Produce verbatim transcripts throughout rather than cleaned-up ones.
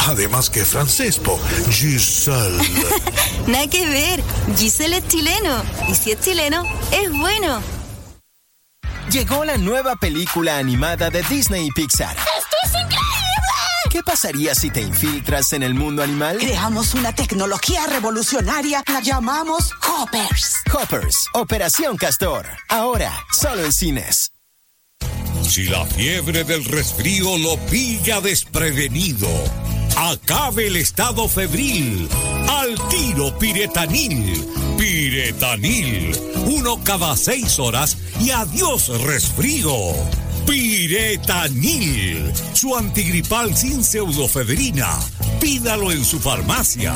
Además que francés, po. Giselle. Nada que ver. Giselle es chileno. Y si es chileno, es bueno. Llegó la nueva película animada de Disney y Pixar. ¡Esto es increíble! ¿Qué pasaría si te infiltras en el mundo animal? Creamos una tecnología revolucionaria, la llamamos Hoppers. Hoppers, Operación Castor. Ahora, solo en cines. Si la fiebre del resfrío lo pilla desprevenido, acabe el estado febril. Al tiro Piretanil. Piretanil. Uno cada seis horas y adiós resfrío. Piretanil. Su antigripal sin pseudofebrina. Pídalo en su farmacia.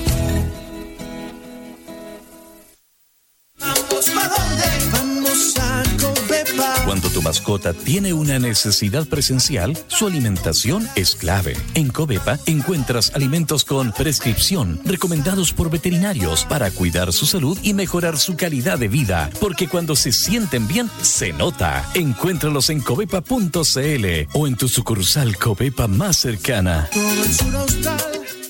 ¿Vamos para dónde? Vamos a Covepa. Cuando tu mascota tiene una necesidad presencial, su alimentación es clave. En Covepa encuentras alimentos con prescripción, recomendados por veterinarios para cuidar su salud y mejorar su calidad de vida. Porque cuando se sienten bien, se nota. Encuéntralos en covepa punto cl o en tu sucursal Covepa más cercana. Todo el sur austral.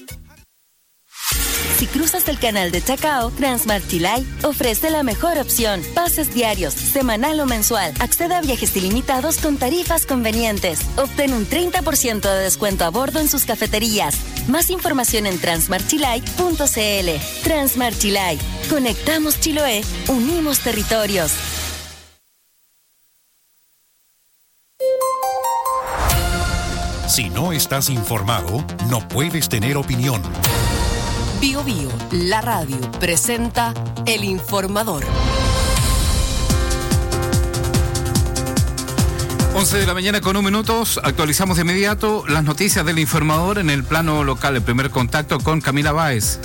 Si cruzas el canal de Chacao, Transmart Chilay ofrece la mejor opción. Pases diarios, semanal o mensual. Accede a viajes ilimitados con tarifas convenientes. Obtén un treinta por ciento de descuento a bordo en sus cafeterías. Más información en transmart chilay punto cl. Transmart Chilay. Conectamos Chiloé. Unimos territorios. Si no estás informado, no puedes tener opinión. Bio Bio, la radio, presenta El Informador. once de la mañana con un minuto, actualizamos de inmediato las noticias del Informador en el plano local. El primer contacto con Camila Báez.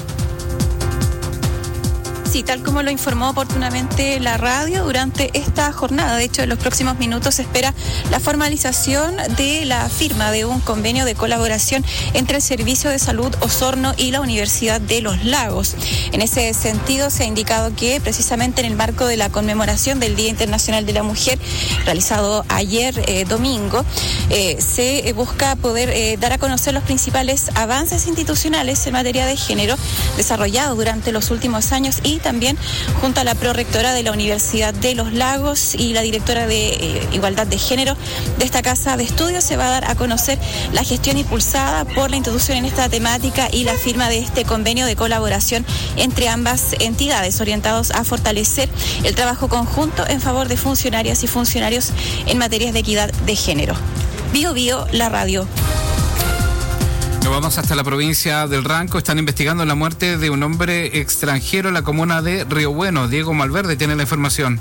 Sí, tal como lo informó oportunamente la radio durante esta jornada. De hecho, en los próximos minutos se espera la formalización de la firma de un convenio de colaboración entre el Servicio de Salud Osorno y la Universidad de Los Lagos. En ese sentido, se ha indicado que precisamente en el marco de la conmemoración del Día Internacional de la Mujer, realizado ayer eh, domingo, eh, se busca poder eh, dar a conocer los principales avances institucionales en materia de género desarrollados durante los últimos años y también junto a la prorectora de la Universidad de Los Lagos y la directora de eh, Igualdad de Género de esta casa de estudios se va a dar a conocer la gestión impulsada por la institución en esta temática y la firma de este convenio de colaboración entre ambas entidades orientados a fortalecer el trabajo conjunto en favor de funcionarias y funcionarios en materias de equidad de género. Bio Bio, la radio. Nos vamos hasta la provincia del Ranco. Están investigando la muerte de un hombre extranjero en la comuna de Río Bueno. Diego Malverde tiene la información.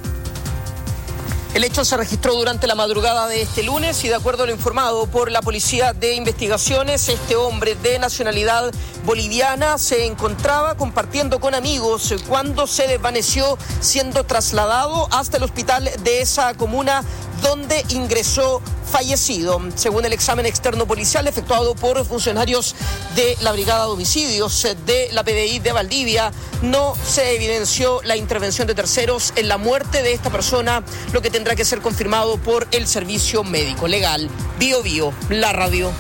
El hecho se registró durante la madrugada de este lunes y de acuerdo a lo informado por la Policía de Investigaciones, este hombre de nacionalidad boliviana se encontraba compartiendo con amigos cuando se desvaneció, siendo trasladado hasta el hospital de esa comuna donde ingresó fallecido. Según el examen externo policial efectuado por funcionarios de la Brigada de Homicidios de la P D I de Valdivia, no se evidenció la intervención de terceros en la muerte de esta persona, lo que tendrá que ser confirmado por el servicio médico legal. Bio Bio, la radio.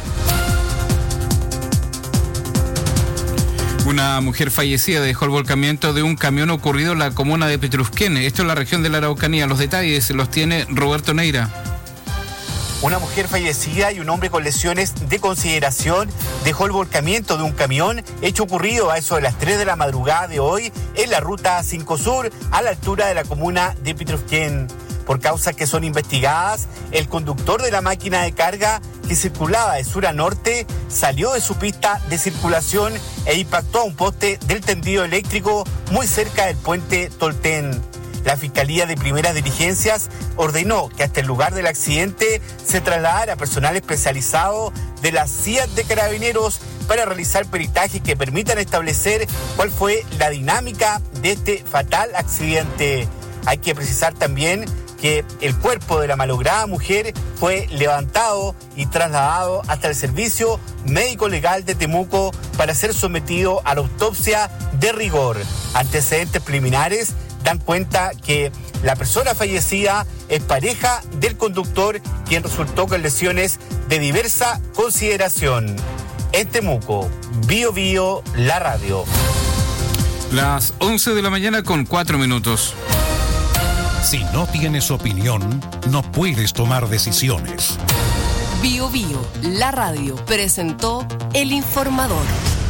Una mujer fallecida dejó el volcamiento de un camión ocurrido en la comuna de Petrusquén. Esto es la región de la Araucanía. Los detalles los tiene Roberto Neira. Una mujer fallecida y un hombre con lesiones de consideración dejó el volcamiento de un camión, hecho ocurrido a eso de las tres de la madrugada de hoy en la ruta cinco Sur, a la altura de la comuna de Petrusquén. Por causas que son investigadas, el conductor de la máquina de carga que circulaba de sur a norte salió de su pista de circulación e impactó a un poste del tendido eléctrico muy cerca del puente Tolten. La Fiscalía de Primeras Diligencias ordenó que hasta el lugar del accidente se trasladara personal especializado de la C I A T de Carabineros para realizar peritajes que permitan establecer cuál fue la dinámica de este fatal accidente. Hay que precisar también que el cuerpo de la malograda mujer fue levantado y trasladado hasta el Servicio Médico Legal de Temuco para ser sometido a la autopsia de rigor. Antecedentes preliminares dan cuenta que la persona fallecida es pareja del conductor, quien resultó con lesiones de diversa consideración. en Temuco. Bio Bio, la radio. Las once de la mañana con cuatro minutos. Si no tienes opinión, no puedes tomar decisiones. Bio Bio, la radio, presentó El Informador.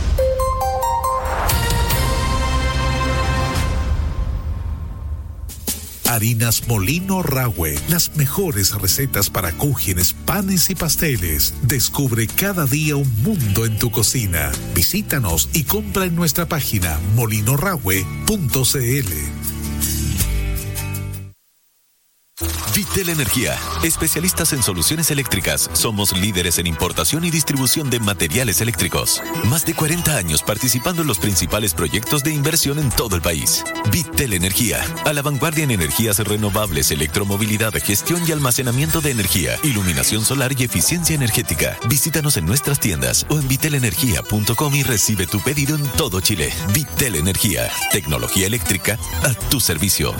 Harinas Molino Rahue, las mejores recetas para cúgenes, panes y pasteles. Descubre cada día un mundo en tu cocina. Visítanos y compra en nuestra página molino rahue punto c l. Vitel Energía, especialistas en soluciones eléctricas. Somos líderes en importación y distribución de materiales eléctricos. Más de cuarenta años participando en los principales proyectos de inversión en todo el país. Vitel Energía, a la vanguardia en energías renovables, electromovilidad, gestión y almacenamiento de energía, iluminación solar y eficiencia energética. Visítanos en nuestras tiendas o en vitel energía punto com y recibe tu pedido en todo Chile. Vitel Energía, tecnología eléctrica a tu servicio.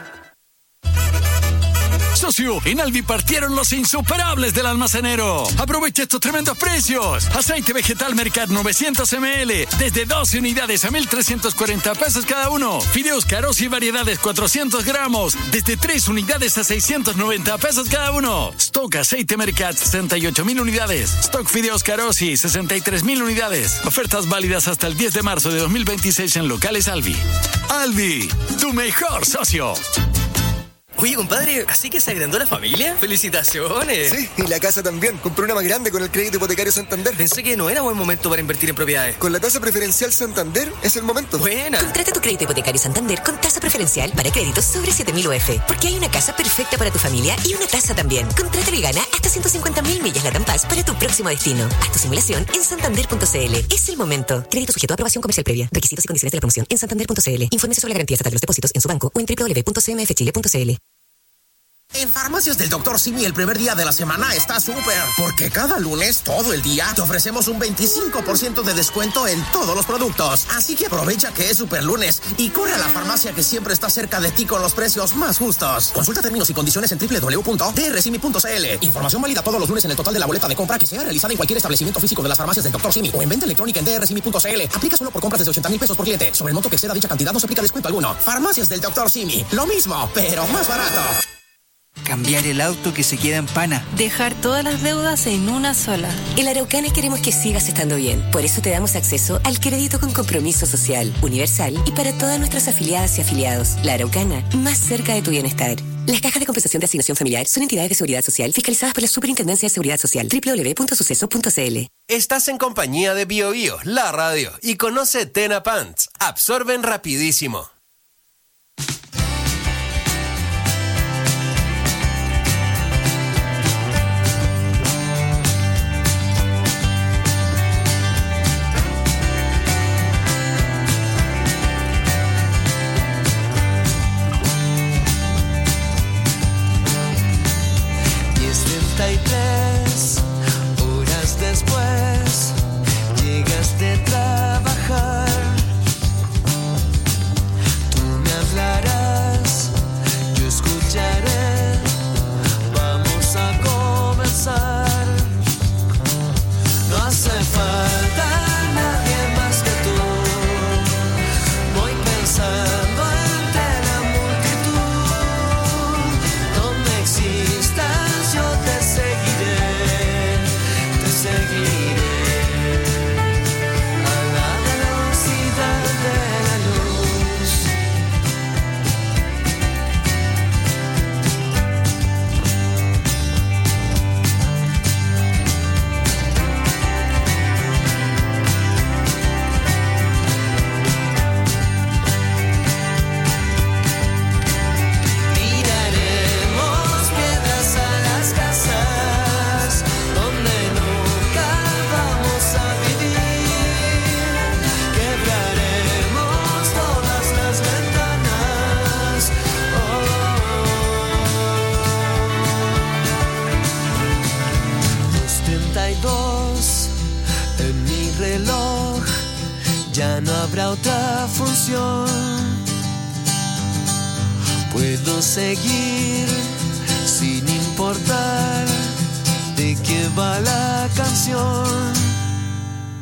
Socio, en Alvi partieron los insuperables del almacenero. Aprovecha estos tremendos precios. Aceite vegetal Mercat novecientos mililitros desde doce unidades a mil trescientos cuarenta pesos cada uno. Fideos Carosi variedades cuatrocientos gramos desde tres unidades a seiscientos noventa pesos cada uno. Stock aceite Mercat sesenta y ocho mil unidades. Stock Fideos Carosi sesenta y tres mil unidades. Ofertas válidas hasta el diez de marzo de dos mil veintiséis en locales Alvi. Alvi, tu mejor socio. Oye, compadre, ¿así que se agrandó la familia? ¡Felicitaciones! Sí, y la casa también. Compré una más grande con el crédito hipotecario Santander. Pensé que no era buen momento para invertir en propiedades. Con la tasa preferencial Santander es el momento. Buena. Contrata tu crédito hipotecario Santander con tasa preferencial para créditos sobre siete mil U F. Porque hay una casa perfecta para tu familia y una tasa también. Contrátalo y gana hasta ciento cincuenta mil millas Latam Pass para tu próximo destino. Haz tu simulación en santander punto c l. Es el momento. Crédito sujeto a aprobación comercial previa. Requisitos y condiciones de la promoción en santander punto c l. Infórmese sobre la garantía estatal de los depósitos en su banco o en doble u doble u doble u punto c m f chile punto c l. En Farmacias del doctor Simi el primer día de la semana está súper, porque cada lunes, todo el día, te ofrecemos un veinticinco por ciento de descuento en todos los productos. Así que aprovecha que es super lunes y corre a la farmacia que siempre está cerca de ti con los precios más justos. Consulta términos y condiciones en doble u doble u doble u punto d r simi punto c l. Información válida todos los lunes en el total de la boleta de compra que sea realizada en cualquier establecimiento físico de las farmacias del doctor Simi o en venta electrónica en d r simi punto c l. Aplica solo por compras desde ochenta mil pesos por cliente. Sobre el monto que exceda dicha cantidad no se aplica descuento alguno. Farmacias del doctor Simi. Lo mismo, pero más barato. Cambiar el auto que se queda en pana. Dejar todas las deudas en una sola. En la Araucana queremos que sigas estando bien. Por eso te damos acceso al crédito con compromiso social, universal y para todas nuestras afiliadas y afiliados. La Araucana, más cerca de tu bienestar. Las cajas de compensación de asignación familiar son entidades de seguridad social fiscalizadas por la Superintendencia de Seguridad Social. doble u doble u doble u punto suceso punto c l. Estás en compañía de Bio Bio, la radio, y conoce Tena Pants. Absorben rapidísimo. Horas después llegas de trabajar. Tú me hablarás, yo escucharé. Vamos a comenzar. No hace falta nadie más que tú. Voy pensando entre la multitud. Donde existas yo te seguiré, te seguiré a la velocidad de la luz. Tiraremos piedras a las casas donde nunca vamos a vivir. Quebraremos todas las ventanas. Dos treinta y dos en mi reloj. Ya no habrá otra función. Puedo seguir sin importar de qué va la canción.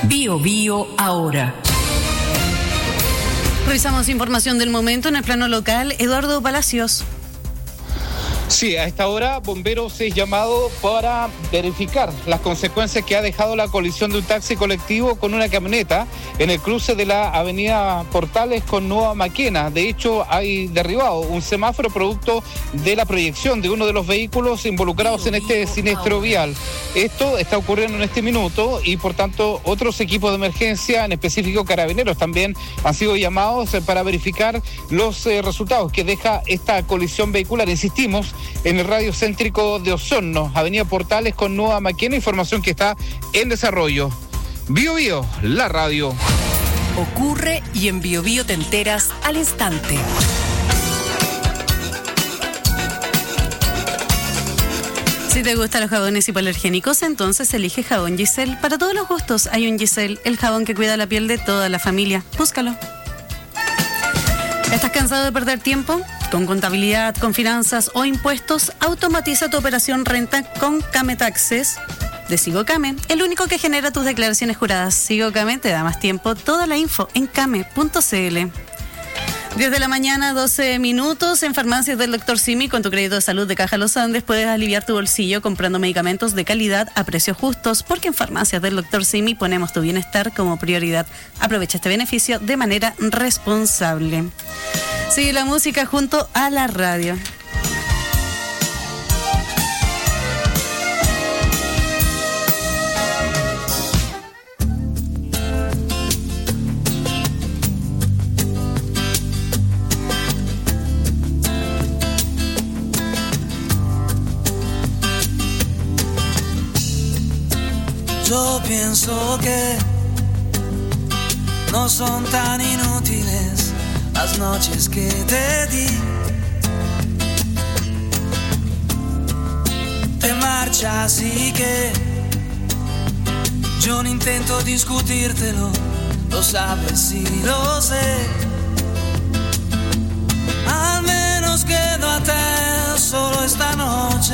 Bio Bio ahora. Revisamos información del momento en el plano local. Eduardo Palacios. Sí, a esta hora Bomberos es llamado para verificar las consecuencias que ha dejado la colisión de un taxi colectivo con una camioneta en el cruce de la avenida Portales con Nueva Maquena. De hecho, hay derribado un semáforo producto de la proyección de uno de los vehículos involucrados en este siniestro vial. Esto está ocurriendo en este minuto y, por tanto, otros equipos de emergencia, en específico carabineros, también han sido llamados para verificar los eh, resultados que deja esta colisión vehicular. Insistimos, en el radio céntrico de Osorno, avenida Portales con Nueva Maquena, información que está en desarrollo. Bio Bio, la radio. Ocurre y en Bio Bio te enteras al instante. Si te gustan los jabones hipoalergénicos, entonces elige jabón Giselle. Para todos los gustos hay un Giselle, el jabón que cuida la piel de toda la familia. Búscalo. ¿Estás cansado de perder tiempo? Con contabilidad, con finanzas o impuestos, automatiza tu operación renta con Came Taxes de Sigocame, el único que genera tus declaraciones juradas. Sigocame te da más tiempo. Toda la info en came punto cl. diez de la mañana, doce minutos. En farmacias del doctor Simi, con tu crédito de salud de Caja Los Andes, puedes aliviar tu bolsillo comprando medicamentos de calidad a precios justos, porque en farmacias del doctor Simi ponemos tu bienestar como prioridad. Aprovecha este beneficio de manera responsable. Sigue la música junto a la radio. Yo pienso que no son tan inútiles las noches que te di. Te marchas y que yo no intento discutírtelo, lo sabes y lo sé. Al menos quédate solo esta noche.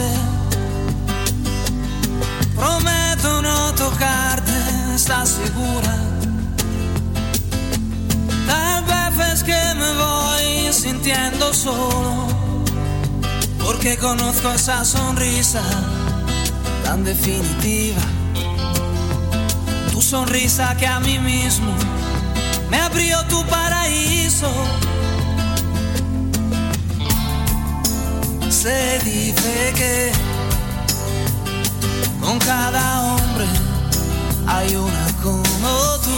Prometo no tocarte, ¿estás segura? Tal vez es que me voy sintiendo solo, porque conozco esa sonrisa tan definitiva. Tu sonrisa que a mí mismo me abrió tu paraíso. Se dice que con cada hombre hay una como tú,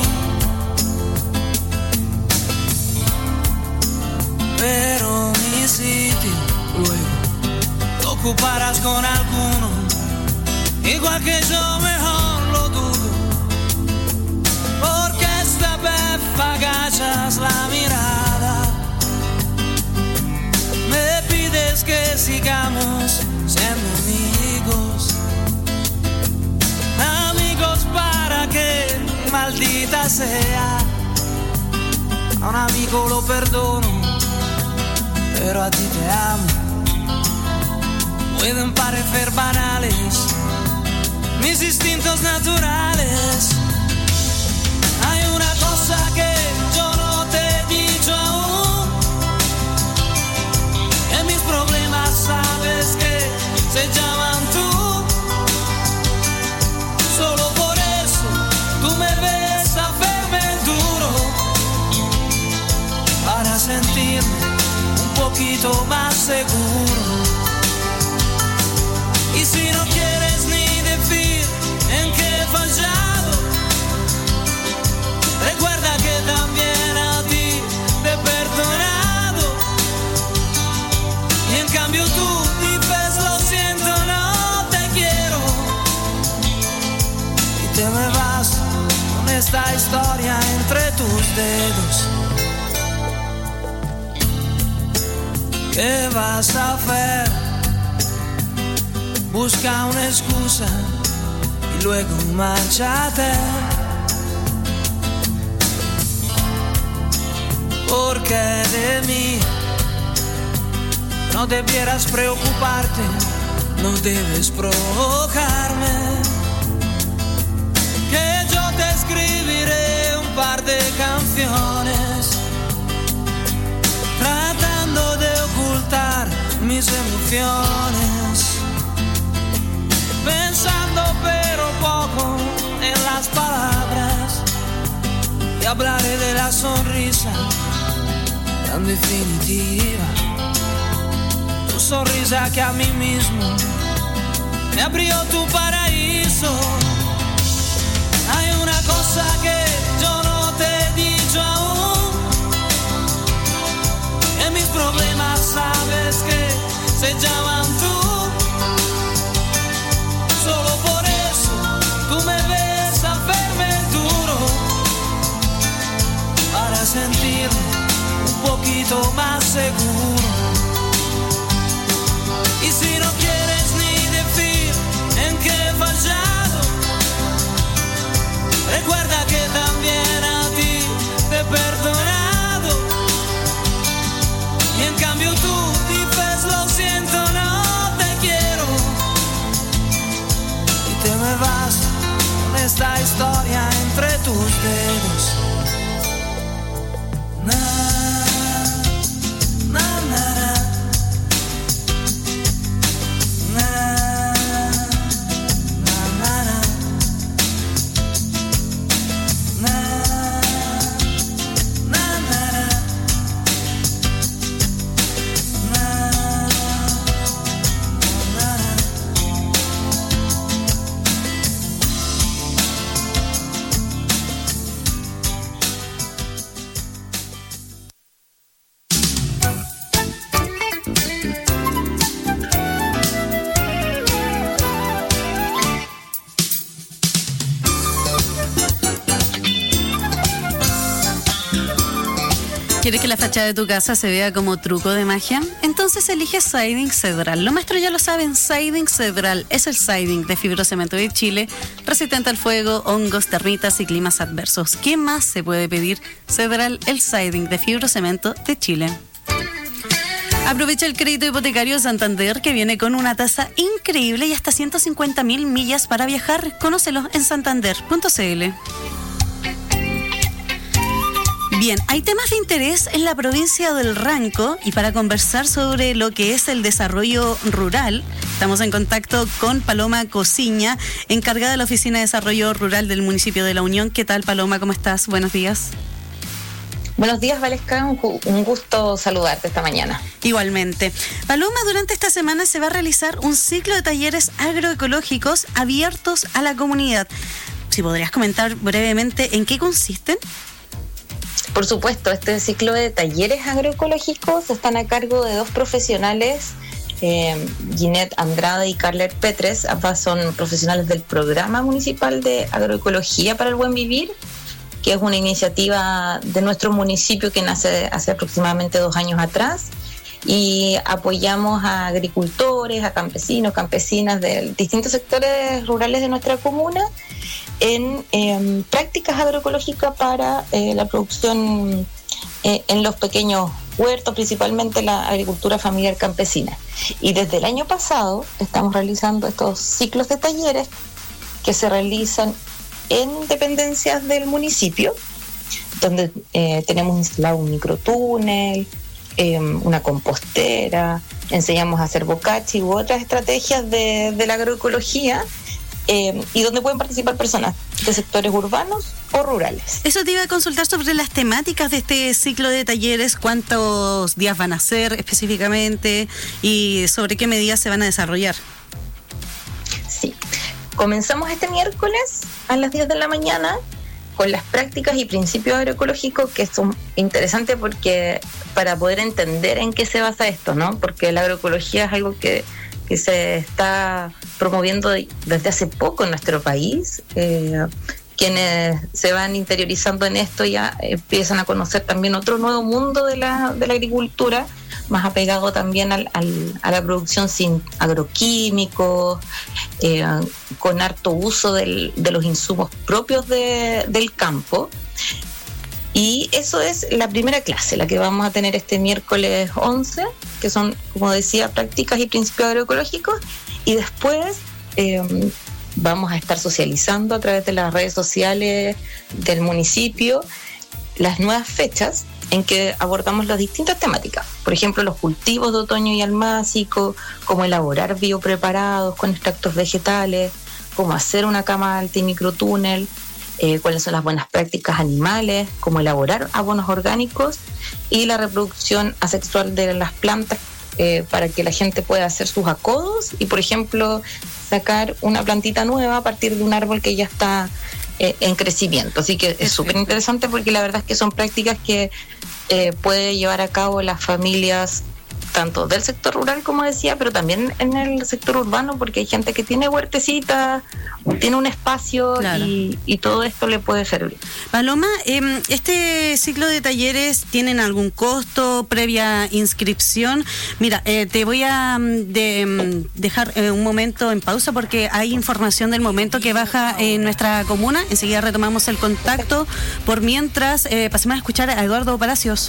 pero mi sitio luego lo ocuparás con alguno, igual que yo, mejor lo dudo, porque esta vez agachas la mirada, me pides que sigamos siendo amigos. Amigos para que, maldita sea, a un amigo lo perdono, pero a ti te amo. Pueden parecer banales mis instintos naturales. Hay una cosa que yo no te he dicho aún, que mis problemas sabes que se llaman tú. Solo por eso tú me ves a verme duro, para sentirme un poquito más seguro. Y si no quieres ni decir en qué he fallado, recuerda que también a ti te he perdonado. Y en cambio tú dices lo siento, no te quiero, te me vas con esta historia entre tus dedos. ¿Qué vas a hacer? Busca una excusa y luego márchate, porque de mí no debieras preocuparte, no debes provocarme. Que yo te escribí mis emociones, pensando pero poco en las palabras, y hablaré de la sonrisa tan definitiva, tu sonrisa que a mí mismo me abrió tu paraíso. Hay una cosa que yo no te he dicho aún, en mis problemas sabes que se llaman tú. Solo por eso tú me ves a verme duro, para sentirme un poquito más seguro. Y si no quieres ni decir en qué he fallado, recuerda que también a ti te he perdonado. Y en cambio tú dices lo siento, no te quiero, y te me vas con esta historia entre tus dedos. Na, na, na, na. ¿Quieres que la fachada de tu casa se vea como truco de magia? Entonces elige Siding Cedral. Los maestros ya lo saben, Siding Cedral es el siding de fibrocemento de Chile, resistente al fuego, hongos, termitas y climas adversos. ¿Qué más se puede pedir? Cedral, el siding de fibrocemento de Chile. Aprovecha el crédito hipotecario Santander, que viene con una tasa increíble y hasta ciento cincuenta mil millas para viajar. Conócelo en santander punto c l. Bien, hay temas de interés en la provincia del Ranco, y para conversar sobre lo que es el desarrollo rural, estamos en contacto con Paloma Cosiña, encargada de la Oficina de Desarrollo Rural del municipio de La Unión. ¿Qué tal, Paloma? ¿Cómo estás? Buenos días. Buenos días, Valesca. Un, un gusto saludarte esta mañana. Igualmente. Paloma, durante esta semana se va a realizar un ciclo de talleres agroecológicos abiertos a la comunidad. Si podrías comentar brevemente en qué consisten. Por supuesto, este ciclo de talleres agroecológicos están a cargo de dos profesionales, eh, Ginette Andrade y Carler Petres. Ambas son profesionales del Programa Municipal de Agroecología para el Buen Vivir, que es una iniciativa de nuestro municipio que nace hace aproximadamente dos años atrás, y apoyamos a agricultores, a campesinos, campesinas de distintos sectores rurales de nuestra comuna en eh, prácticas agroecológicas para eh, la producción eh, en los pequeños huertos, principalmente la agricultura familiar campesina. Y desde el año pasado estamos realizando estos ciclos de talleres que se realizan en dependencias del municipio, donde eh, tenemos instalado un microtúnel, eh, una compostera, enseñamos a hacer bocachi u otras estrategias de, de la agroecología, eh, y donde pueden participar personas de sectores urbanos o rurales. Eso te iba a consultar sobre las temáticas de este ciclo de talleres, cuántos días van a ser específicamente y sobre qué medidas se van a desarrollar. Sí, comenzamos este miércoles a las diez de la mañana con las prácticas y principios agroecológicos, que son interesantes porque para poder entender en qué se basa esto, ¿no? Porque la agroecología es algo que, que se está promoviendo desde hace poco en nuestro país. Eh, quienes se van interiorizando en esto ya empiezan a conocer también otro nuevo mundo de la, de la agricultura, más apegado también al, al, a la producción sin agroquímicos, eh, con harto uso del, de los insumos propios de, del campo. Y eso es la primera clase, la que vamos a tener este miércoles once, que son, como decía, prácticas y principios agroecológicos. Y después eh, vamos a estar socializando a través de las redes sociales del municipio las nuevas fechas en que abordamos las distintas temáticas. Por ejemplo, los cultivos de otoño y almácico, cómo elaborar biopreparados con extractos vegetales, cómo hacer una cama alta y microtúnel, eh, cuáles son las buenas prácticas animales, cómo elaborar abonos orgánicos y la reproducción asexual de las plantas eh, para que la gente pueda hacer sus acodos y, por ejemplo, sacar una plantita nueva a partir de un árbol que ya está eh, en crecimiento. Así que es súper interesante porque la verdad es que son prácticas que eh, puede llevar a cabo las familias tanto del sector rural, como decía, pero también en el sector urbano, porque hay gente que tiene huertecita, tiene un espacio, claro, y, y todo esto le puede servir. Paloma, eh, ¿este ciclo de talleres tienen algún costo previa inscripción? Mira, eh, te voy a de, dejar eh, un momento en pausa porque hay información del momento que baja en nuestra comuna. Enseguida retomamos el contacto. Por mientras, eh, pasemos a escuchar a Eduardo Palacios.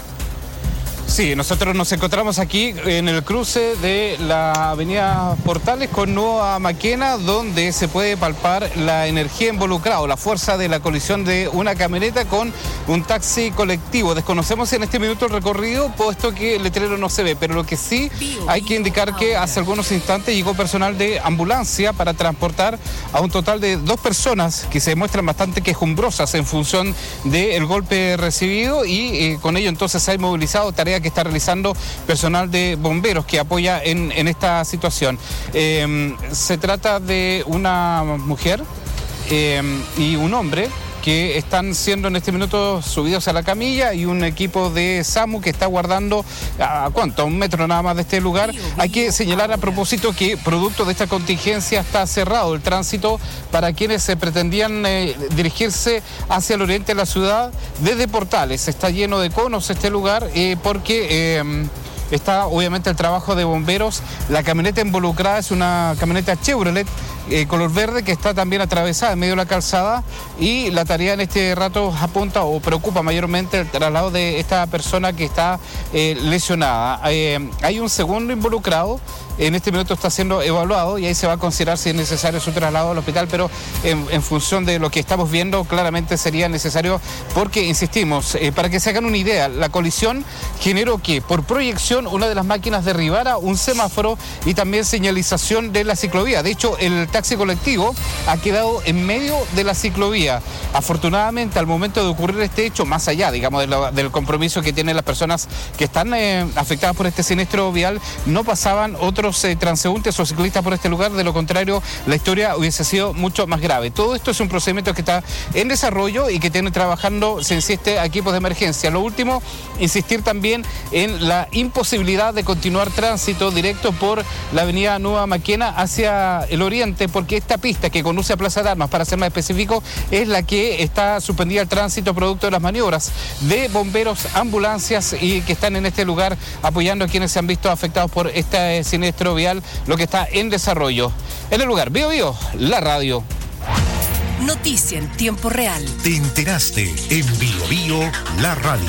Sí, nosotros nos encontramos aquí en el cruce de la avenida Portales con Nueva Maquena, donde se puede palpar la energía involucrada, la fuerza de la colisión de una camioneta con un taxi colectivo. Desconocemos en este minuto el recorrido, puesto que el letrero no se ve, pero lo que sí hay que indicar que hace algunos instantes llegó personal de ambulancia para transportar a un total de dos personas que se demuestran bastante quejumbrosas en función del golpe recibido y eh, con ello entonces hay movilizado tareas que está realizando personal de bomberos que apoya en, en esta situación. Eh, se trata de una mujer eh, y un hombre que están siendo en este minuto subidos a la camilla y un equipo de SAMU que está guardando a cuánto, a un metro nada más de este lugar. Hay que señalar a propósito que producto de esta contingencia está cerrado el tránsito para quienes se pretendían eh, dirigirse hacia el oriente de la ciudad desde Portales. Está lleno de conos este lugar eh, porque eh, está obviamente el trabajo de bomberos. La camioneta involucrada es una camioneta Chevrolet eh, color verde que está también atravesada en medio de la calzada y la tarea en este rato apunta o preocupa mayormente el traslado de esta persona que está eh, lesionada. Eh, hay un segundo involucrado. En este minuto está siendo evaluado y ahí se va a considerar si es necesario su traslado al hospital, pero en, en función de lo que estamos viendo, claramente sería necesario porque, insistimos, eh, para que se hagan una idea, la colisión generó que, por proyección, una de las máquinas derribara un semáforo y también señalización de la ciclovía. De hecho, el taxi colectivo ha quedado en medio de la ciclovía. Afortunadamente, al momento de ocurrir este hecho, más allá, digamos, de lo, del compromiso que tienen las personas que están eh, afectadas por este siniestro vial, no pasaban otros Eh, transeúntes o ciclistas por este lugar, de lo contrario la historia hubiese sido mucho más grave. Todo esto es un procedimiento que está en desarrollo y que tiene trabajando, se insiste, equipos de emergencia. Lo último, insistir también en la imposibilidad de continuar tránsito directo por la avenida Nueva Maquena hacia el oriente, porque esta pista que conduce a Plaza de Armas, para ser más específico, es la que está suspendida al tránsito producto de las maniobras de bomberos, ambulancias y que están en este lugar apoyando a quienes se han visto afectados por este siniestro vial, lo que está en desarrollo. En el lugar, Bio Bio, la radio. Noticia en tiempo real. Te enteraste en Bio Bio, la radio.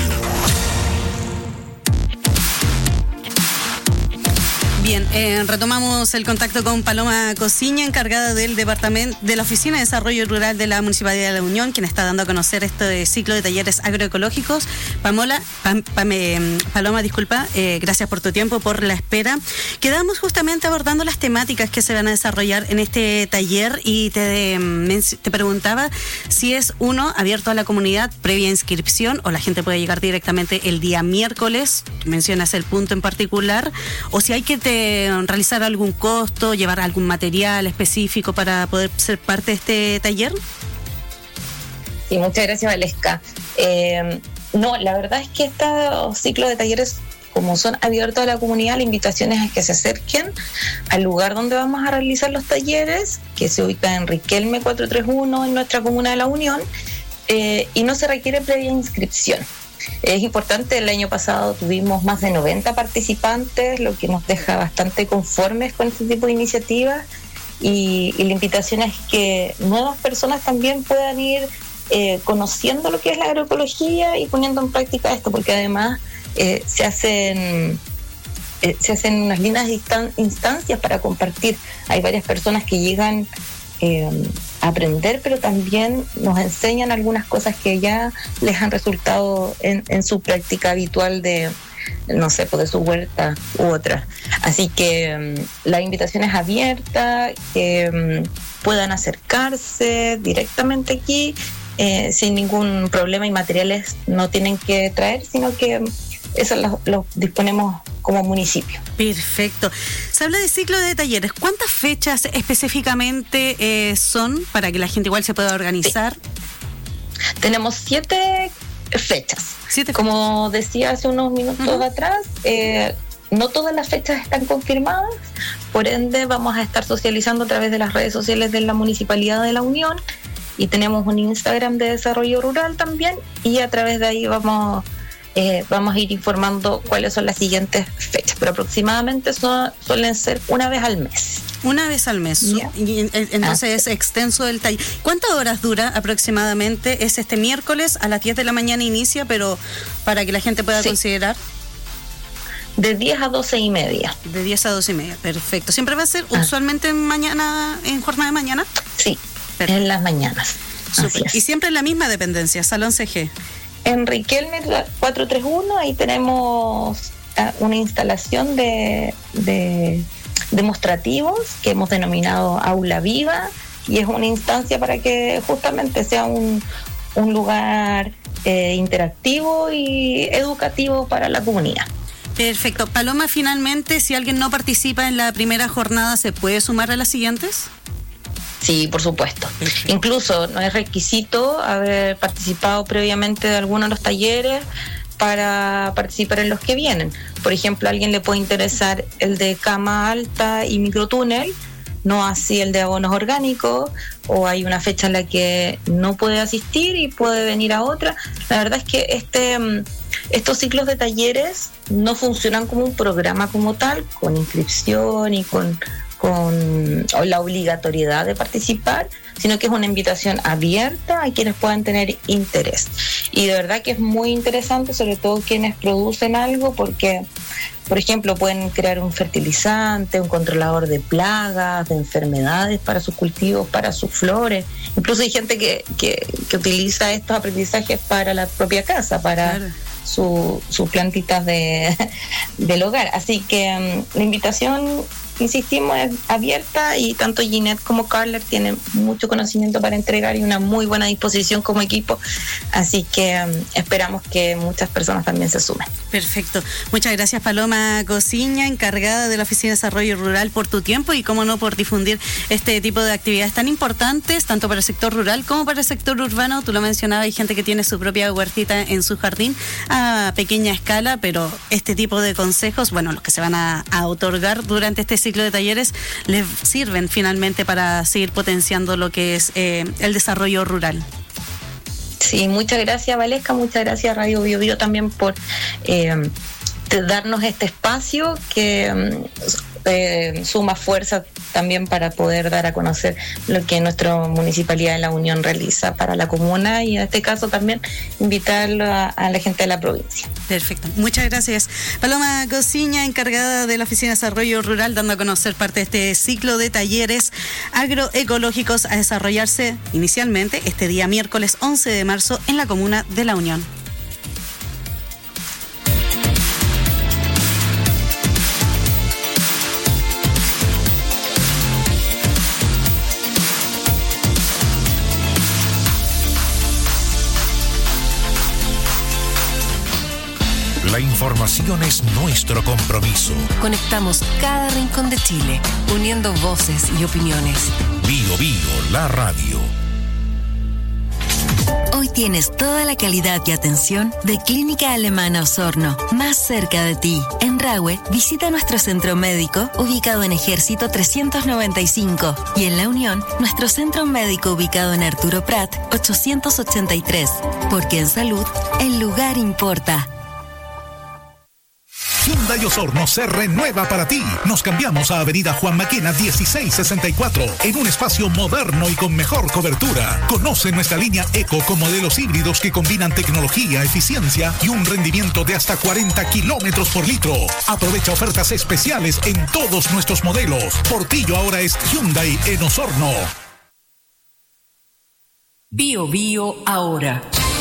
Bien, eh, retomamos el contacto con Paloma Cosiña, encargada del departamento de la Oficina de Desarrollo Rural de la Municipalidad de La Unión, quien está dando a conocer este ciclo de talleres agroecológicos. Pamola, Pam, Pam, eh, Paloma, disculpa, eh, gracias por tu tiempo, por la espera. Quedamos justamente abordando las temáticas que se van a desarrollar en este taller y te, eh, te preguntaba si es uno abierto a la comunidad previa inscripción o la gente puede llegar directamente el día miércoles, mencionas el punto en particular, o si hay que te realizar algún costo, llevar algún material específico para poder ser parte de este taller. Sí, muchas gracias, Valesca. Eh, no, la verdad es que estos ciclos de talleres, como son abiertos a la comunidad, la invitación es a que se acerquen al lugar donde vamos a realizar los talleres, que se ubica en Riquelme cuatrocientos treinta y uno en nuestra comuna de La Unión, eh, y no se requiere previa inscripción. Es importante, el año pasado tuvimos más de noventa participantes, lo que nos deja bastante conformes con este tipo de iniciativas y, y la invitación es que nuevas personas también puedan ir eh, conociendo lo que es la agroecología y poniendo en práctica esto, porque además eh, se hacen eh, se hacen unas lindas instan- instancias para compartir. Hay varias personas que llegan eh, aprender, pero también nos enseñan algunas cosas que ya les han resultado en, en su práctica habitual de, no sé, pues de su huerta u otra. Así que um, la invitación es abierta, que um, puedan acercarse directamente aquí eh, sin ningún problema, y materiales no tienen que traer, sino que eso lo, lo disponemos como municipio. Perfecto. Se habla de ciclo de talleres. ¿Cuántas fechas específicamente eh, son para que la gente igual se pueda organizar? Sí. Tenemos siete fechas. Siete Como decía hace unos minutos uh-huh. atrás, eh, no todas las fechas están confirmadas, por ende vamos a estar socializando a través de las redes sociales de la Municipalidad de La Unión, y tenemos un Instagram de Desarrollo Rural también, y a través de ahí vamos, eh, vamos a ir informando cuáles son las siguientes fechas, pero aproximadamente son, suelen ser una vez al mes. Una vez al mes. Yeah. Y, entonces ah. es extenso el taller. ¿Cuántas horas dura aproximadamente? Es este miércoles a las diez de la mañana inicia, pero para que la gente pueda sí. considerar. De diez a doce y media. De diez a doce y media, perfecto. ¿Siempre va a ser ah. usualmente en mañana, en jornada de mañana? Sí, perfecto. En las mañanas. Y siempre en la misma dependencia, Salón C G. En Riquelme cuatrocientos treinta y uno, ahí tenemos una instalación de, de demostrativos que hemos denominado Aula Viva, y es una instancia para que justamente sea un, un lugar eh, interactivo y educativo para la comunidad. Perfecto. Paloma, finalmente, si alguien no participa en la primera jornada, ¿se puede sumar a las siguientes? Sí, por supuesto. Perfecto. Incluso no es requisito haber participado previamente de alguno de los talleres para participar en los que vienen. Por ejemplo, a alguien le puede interesar el de cama alta y microtúnel, no así el de abonos orgánicos, o hay una fecha en la que no puede asistir y puede venir a otra. La verdad es que este, estos ciclos de talleres no funcionan como un programa como tal, con inscripción y con, con la obligatoriedad de participar, sino que es una invitación abierta a quienes puedan tener interés. Y de verdad que es muy interesante, sobre todo quienes producen algo, porque, por ejemplo, pueden crear un fertilizante, un controlador de plagas, de enfermedades para sus cultivos, para sus flores. Incluso hay gente que, que, que utiliza estos aprendizajes para la propia casa, para claro. su, sus plantitas de, del hogar. Así que um, la invitación, insistimos, es abierta, y tanto Ginette como Carler tienen mucho conocimiento para entregar y una muy buena disposición como equipo, así que um, esperamos que muchas personas también se sumen. Perfecto. Muchas gracias, Paloma Cosiña, encargada de la Oficina de Desarrollo Rural, por tu tiempo y, cómo no, por difundir este tipo de actividades tan importantes, tanto para el sector rural como para el sector urbano. Tú lo mencionabas, hay gente que tiene su propia huertita en su jardín a pequeña escala, pero este tipo de consejos, bueno, los que se van a, a otorgar durante este ciclo de talleres, les sirven finalmente para seguir potenciando lo que es eh, el desarrollo rural. Sí, muchas gracias, Valesca, muchas gracias Radio Bio Bio también por eh, darnos este espacio que eh, suma fuerza también para poder dar a conocer lo que nuestra Municipalidad de La Unión realiza para la comuna, y en este caso también invitarlo a, a la gente de la provincia. Perfecto, muchas gracias. Paloma Cosiña, encargada de la Oficina de Desarrollo Rural, dando a conocer parte de este ciclo de talleres agroecológicos a desarrollarse inicialmente este día miércoles once de marzo en la comuna de La Unión. La información es nuestro compromiso. Conectamos cada rincón de Chile, uniendo voces y opiniones. Bio Bio, la radio. Hoy tienes toda la calidad y atención de Clínica Alemana Osorno, más cerca de ti. En Rahue, visita nuestro centro médico ubicado en Ejército trescientos noventa y cinco, y en La Unión, nuestro centro médico ubicado en Arturo Prat ochocientos ochenta y tres, porque en salud el lugar importa. Hyundai Osorno se renueva para ti. Nos cambiamos a Avenida Juan Maquena dieciséis sesenta y cuatro en un espacio moderno y con mejor cobertura. Conoce nuestra línea Eco con modelos híbridos que combinan tecnología, eficiencia y un rendimiento de hasta cuarenta kilómetros por litro. Aprovecha ofertas especiales en todos nuestros modelos. Portillo ahora es Hyundai en Osorno. Bio Bio ahora.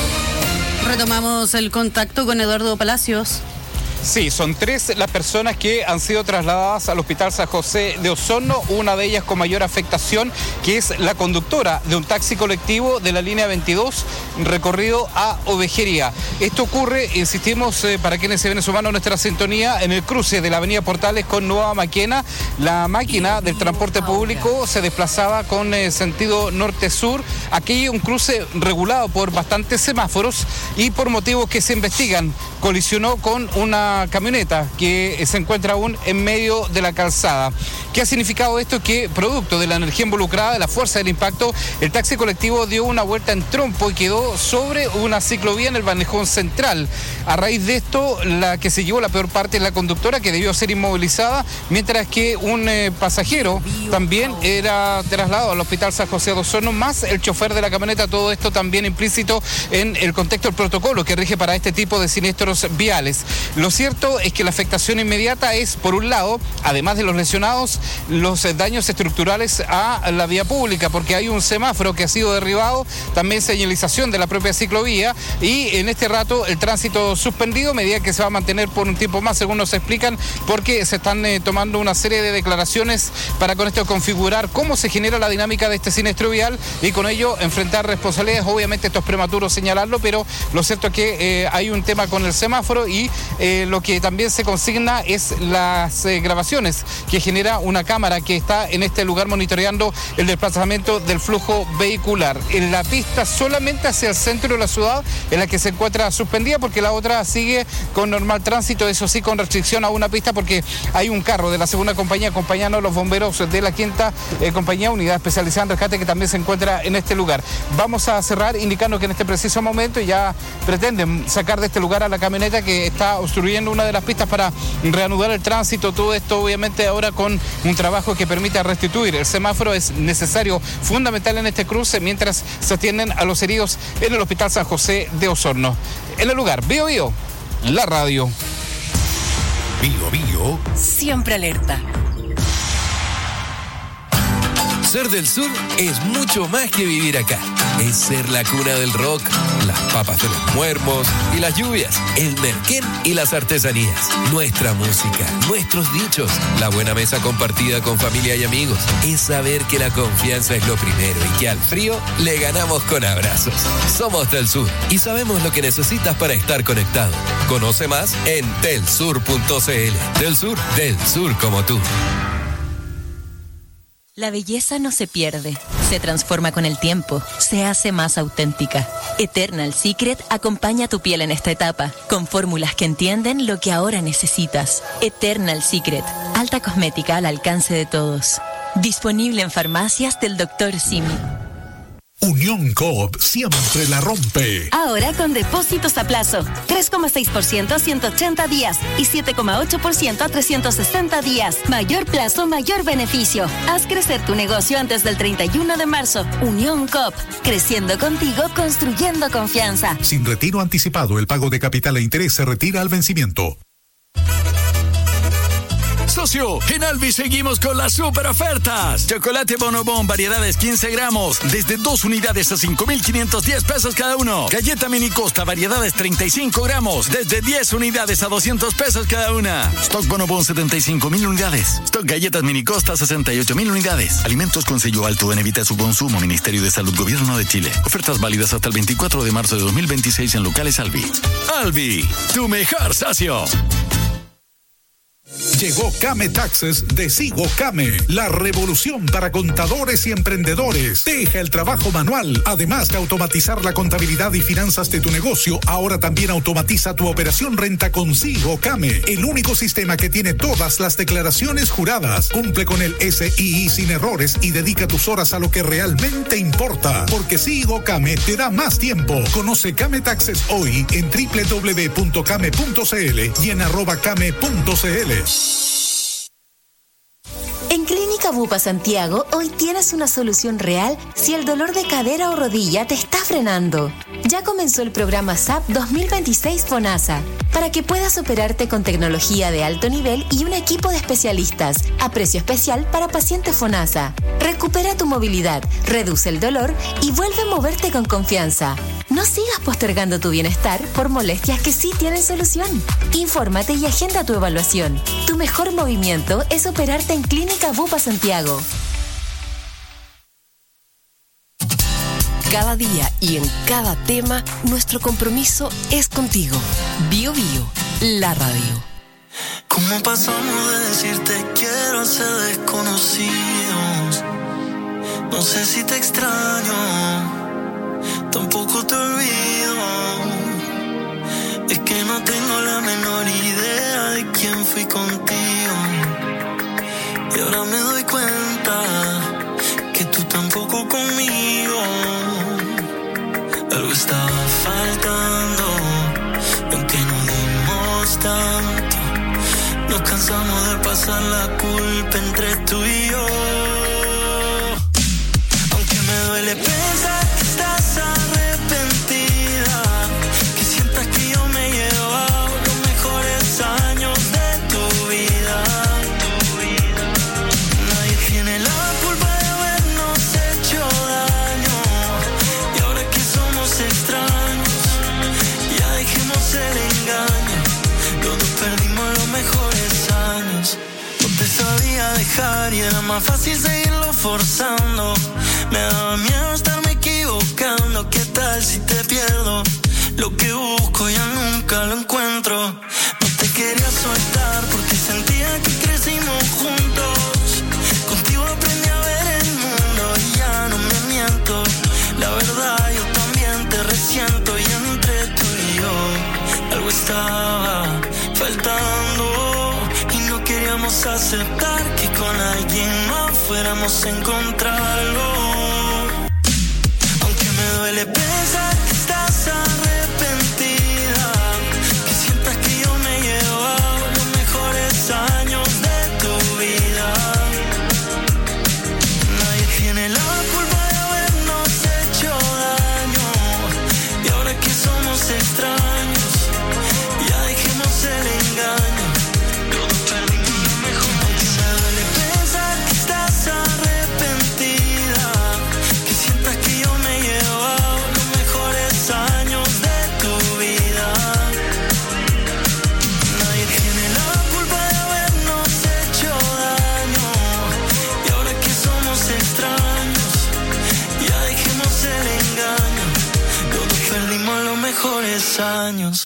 Retomamos el contacto con Eduardo Palacios. Sí, son tres las personas que han sido trasladadas al Hospital San José de Osorno, una de ellas con mayor afectación, que es la conductora de un taxi colectivo de la línea veintidós, recorrido a Ovejería. Esto ocurre, insistimos, eh, para quienes se ven sumando a nuestra sintonía, en el cruce de la avenida Portales con Nueva Maquena. La máquina del transporte público se desplazaba con eh, sentido norte-sur. Aquí hay un cruce regulado por bastantes semáforos y por motivos que se investigan, colisionó con una camioneta que se encuentra aún en medio de la calzada. ¿Qué ha significado esto? Que producto de la energía involucrada, de la fuerza del impacto, el taxi colectivo dio una vuelta en trompo y quedó sobre una ciclovía en el Bandejón Central. A raíz de esto, la que se llevó la peor parte es la conductora, que debió ser inmovilizada, mientras que un eh, pasajero también era trasladado al Hospital San José de Osorno, más el chofer de la camioneta. Todo esto también implícito en el contexto del protocolo que rige para este tipo de siniestros viales. Lo cierto es que la afectación inmediata es, por un lado, además de los lesionados, los daños estructurales a la vía pública, porque hay un semáforo que ha sido derribado, también señalización de la propia ciclovía, y en este rato el tránsito suspendido, medida que se va a mantener por un tiempo más, según nos explican, porque se están eh, tomando una serie de declaraciones para con esto configurar cómo se genera la dinámica de este siniestro vial y con ello enfrentar responsabilidades. Obviamente esto es prematuro señalarlo, pero lo cierto es que eh, hay un tema con el semáforo y eh, lo que también se consigna es las eh, grabaciones que genera una cámara que está en este lugar monitoreando el desplazamiento del flujo vehicular. En la pista solamente hacia el centro de la ciudad en la que se encuentra suspendida, porque la otra sigue con normal tránsito, eso sí, con restricción a una pista, porque hay un carro de la segunda compañía acompañando a los bomberos de la quinta eh, compañía, unidad especializada en rescate, que también se encuentra en este lugar. Vamos a cerrar indicando que en este preciso momento ya pretenden sacar de este lugar a la camioneta que está obstruyendo una de las pistas para reanudar el tránsito. Todo esto obviamente ahora con un trabajo que permita restituir el semáforo es necesario, fundamental en este cruce, mientras se atienden a los heridos en el Hospital San José de Osorno. En el lugar, Bio Bio, la radio. Bio Bio. Siempre alerta. Ser del sur es mucho más que vivir acá. Es ser la cuna del rock, las papas de los muermos y las lluvias, el merquén y las artesanías, nuestra música, nuestros dichos, la buena mesa compartida con familia y amigos. Es saber que la confianza es lo primero y que al frío le ganamos con abrazos. Somos del sur y sabemos lo que necesitas para estar conectado. Conoce más en telsur punto c l. Del sur, del sur como tú. La belleza no se pierde, se transforma con el tiempo, se hace más auténtica. Eternal Secret acompaña tu piel en esta etapa, con fórmulas que entienden lo que ahora necesitas. Eternal Secret, alta cosmética al alcance de todos. Disponible en farmacias del doctor Simi. Unión Coop siempre la rompe. Ahora con depósitos a plazo, tres coma seis por ciento a ciento ochenta días y siete coma ocho por ciento a trescientos sesenta días. Mayor plazo, mayor beneficio. Haz crecer tu negocio antes del treinta y uno de marzo. Unión Coop, creciendo contigo, construyendo confianza. Sin retiro anticipado, el pago de capital e interés se retira al vencimiento. Socio, en Albi seguimos con las super ofertas. Chocolate Bonobón, variedades quince gramos, desde dos unidades a cinco mil quinientos diez pesos cada uno. Galleta Mini Costa, variedades treinta y cinco gramos, desde diez unidades a doscientos pesos cada una. Stock Bonobón, setenta y cinco mil unidades. Stock Galletas Mini Costa, sesenta y ocho mil unidades. Alimentos con sello alto en evita su consumo. Ministerio de Salud, Gobierno de Chile. Ofertas válidas hasta el veinticuatro de marzo de dos mil veintiséis en locales Albi. Albi, tu mejor socio. Llegó Came Taxes de Sigo Came, la revolución para contadores y emprendedores. Deja el trabajo manual. Además de automatizar la contabilidad y finanzas de tu negocio, ahora también automatiza tu operación renta con Sigo Came, el único sistema que tiene todas las declaraciones juradas. Cumple con el S I I sin errores y dedica tus horas a lo que realmente importa, porque Sigo Came te da más tiempo. Conoce Came Taxes hoy en doble u doble u doble u punto came punto c l y en arroba came punto c l. En Clínica Clínica Bupa Santiago hoy tienes una solución real si el dolor de cadera o rodilla te está frenando. Ya comenzó el programa S A P dos mil veintiséis FONASA para que puedas operarte con tecnología de alto nivel y un equipo de especialistas a precio especial para pacientes FONASA. Recupera tu movilidad, reduce el dolor y vuelve a moverte con confianza. No sigas postergando tu bienestar por molestias que sí tienen solución. Infórmate y agenda tu evaluación. Tu mejor movimiento es operarte en Clínica Bupa Santiago. Cada día y en cada tema, nuestro compromiso es contigo. Bio Bio, la radio. ¿Cómo pasamos de decirte quiero a ser desconocidos? No sé si te extraño, tampoco te olvido. Es que no tengo la menor idea de quién fui contigo. Y ahora me doy cuenta que tú tampoco conmigo. Algo estaba faltando, aunque no dimos tanto. Nos cansamos de pasar la culpa entre tú y yo. Aunque me duele pensar que estás arrepentida, que sientas que yo me he llevado los mejores años de tu vida. Nadie tiene la culpa de habernos hecho daño. Y ahora que somos extraños, ya dejemos el engaño. Los dos perdimos los mejores años. No te sabía dejar y era más fácil seguirlo forzando. Me daba miedo estarme equivocando. ¿Qué tal si te pierdo? Lo que busco ya nunca lo encuentro. No te quería soltar porque sentía que crecimos juntos. Contigo aprendí a ver el mundo y ya no me miento. La verdad yo también te resiento. Y entre tú y yo algo estaba faltando. Y no queríamos aceptar que con alguien más fuéramos a encontrarlo. Me duele pensar que estás arrepentida, que sientas que yo me he llevado los mejores años de tu vida. Nadie tiene la culpa de habernos hecho daño. Y ahora que somos extraños, ya dejemos el engaño. Todos perdimos lo mejor. Me duele pensar que estás arrepentida, que sientas que yo me he llevado años de tu vida. Nadie tiene la culpa de habernos hecho daño. Y ahora que somos extraños, ya dejemos el engaño. Todos perdimos los mejores años.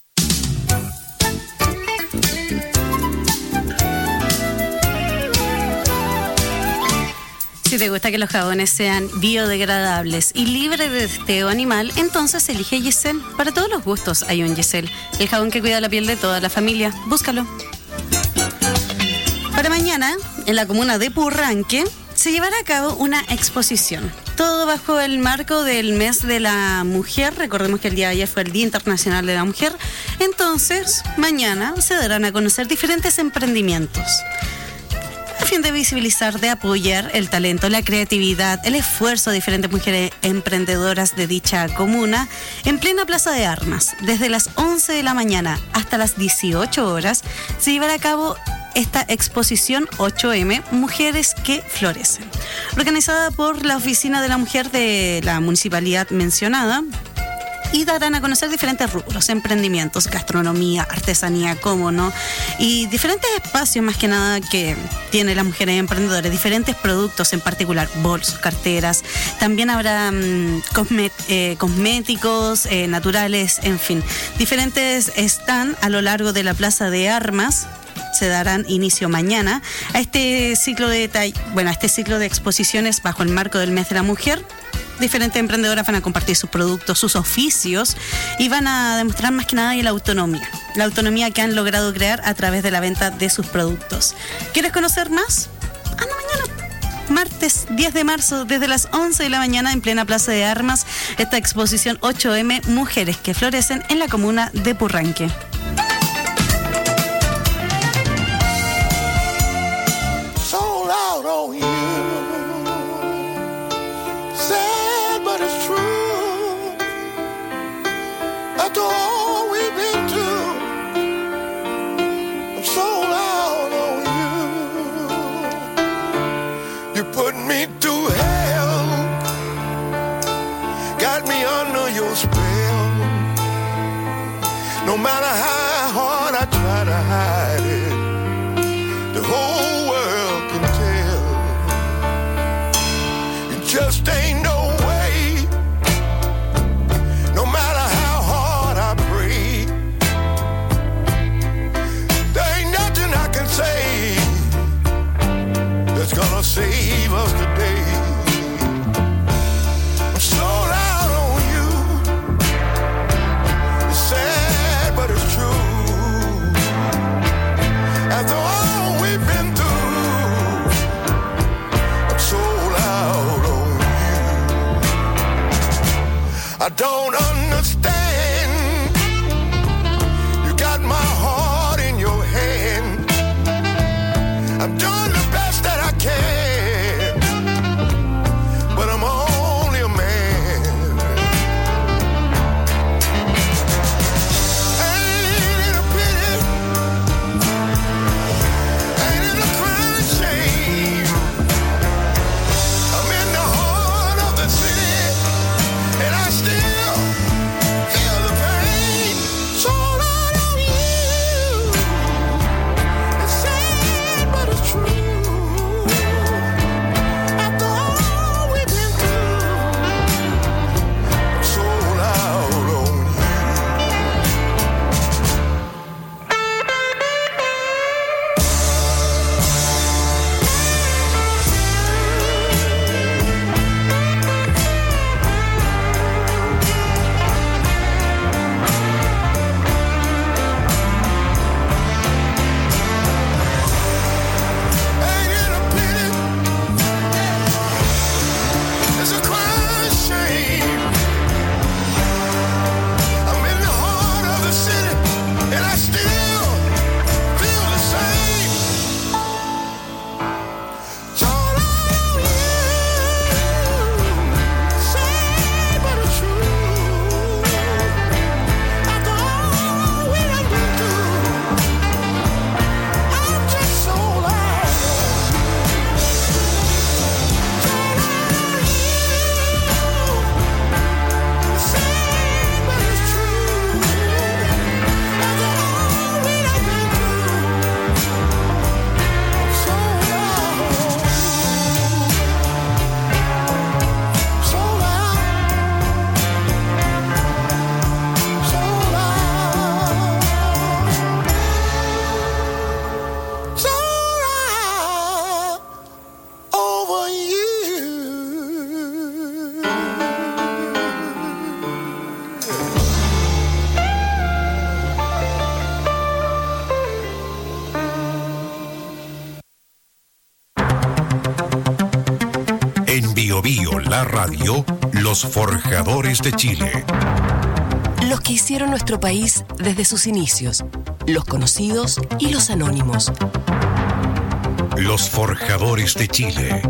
Si te gusta que los jabones sean biodegradables y libres de testeo animal, entonces elige Giselle. Para todos los gustos hay un Giselle, el jabón que cuida la piel de toda la familia. Búscalo. Para mañana, en la comuna de Purranque, se llevará a cabo una exposición. Todo bajo el marco del mes de la mujer. Recordemos que el día de ayer fue el Día Internacional de la Mujer. Entonces, mañana se darán a conocer diferentes emprendimientos a fin de visibilizar, de apoyar el talento, la creatividad, el esfuerzo de diferentes mujeres emprendedoras de dicha comuna en plena Plaza de Armas. Desde las once de la mañana hasta las dieciocho horas se llevará a cabo esta exposición ocho eme, Mujeres que Florecen, organizada por la Oficina de la Mujer de la municipalidad mencionada, y darán a conocer diferentes rubros, emprendimientos, gastronomía, artesanía, cómo no, y diferentes espacios más que nada que tienen las mujeres emprendedoras, diferentes productos, en particular bolsos, carteras. También habrá mmm, cosmet, eh, cosméticos, eh, naturales, en fin, diferentes están a lo largo de la Plaza de Armas. Se darán inicio mañana a este ciclo de bueno, a este ciclo de exposiciones bajo el marco del mes de la mujer. Diferentes emprendedoras van a compartir sus productos, sus oficios, y van a demostrar más que nada la autonomía, la autonomía que han logrado crear a través de la venta de sus productos. ¿Quieres conocer más? Anda mañana, martes diez de marzo, desde las once de la mañana, en plena Plaza de Armas, esta exposición ocho eme, Mujeres que Florecen, en la comuna de Purranque. Sold out on you. No matter how hard I try to hide it, the whole world can tell. It just ain't no way. No matter how hard I pray, there ain't nothing I can say that's gonna save us today. I'm sold out on you. It's sad, but it's true. After all we've been through, I'm sold out on you. I don't understand. You got my heart in your hand. I'm doing the best that I can, but I'm only a man. Ain't it a pity? Ain't it a crying shame? I'm in the heart of the city, and I still feel the pain. Sold out on you. It's sad, but it's true. After all we've been through, I'm sold out on you. Ain't it a pity? It's a crying shame. I'm in the heart of the city, and I still feel the same. Sold out on you. Sad, but it's true. After all we done been through, I'm just sold out. Sad, but it's true. After all we done been through, I'm sold out. Sold out. Sold out. Sold out over you. En Bio Bio, la radio, los forjadores de Chile. Los que hicieron nuestro país desde sus inicios, los conocidos y los anónimos. Los forjadores de Chile.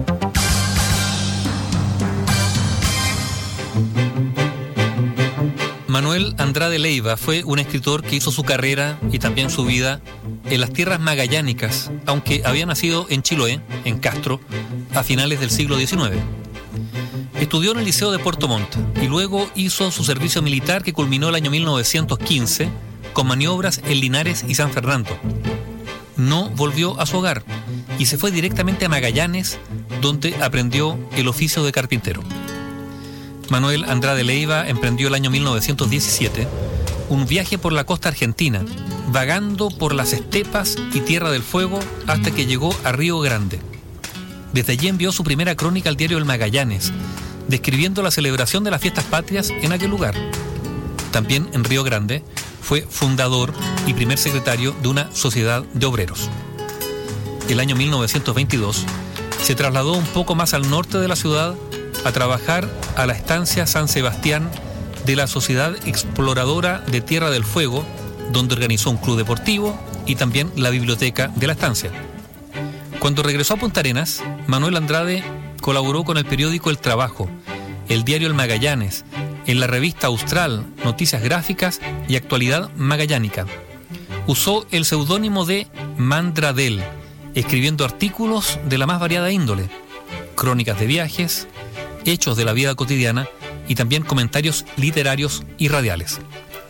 Manuel Andrade Leiva fue un escritor que hizo su carrera y también su vida en las tierras magallánicas, aunque había nacido en Chiloé, en Castro, a finales del siglo diecinueve. Estudió en el Liceo de Puerto Montt y luego hizo su servicio militar que culminó el año mil novecientos quince con maniobras en Linares y San Fernando. No volvió a su hogar y se fue directamente a Magallanes, donde aprendió el oficio de carpintero. Manuel Andrade Leiva emprendió el año mil novecientos diecisiete un viaje por la costa argentina, vagando por las estepas y Tierra del Fuego hasta que llegó a Río Grande. Desde allí envió su primera crónica al diario El Magallanes, describiendo la celebración de las fiestas patrias en aquel lugar. También en Río Grande fue fundador y primer secretario de una sociedad de obreros. El año mil novecientos veintidós se trasladó un poco más al norte de la ciudad a trabajar a la estancia San Sebastián de la Sociedad Exploradora de Tierra del Fuego, donde organizó un club deportivo y también la biblioteca de la estancia. Cuando regresó a Punta Arenas, Manuel Andrade colaboró con el periódico El Trabajo, el diario El Magallanes, en la revista Austral, Noticias Gráficas y Actualidad Magallánica. Usó el seudónimo de Mandradel, escribiendo artículos de la más variada índole, crónicas de viajes, hechos de la vida cotidiana y también comentarios literarios y radiales.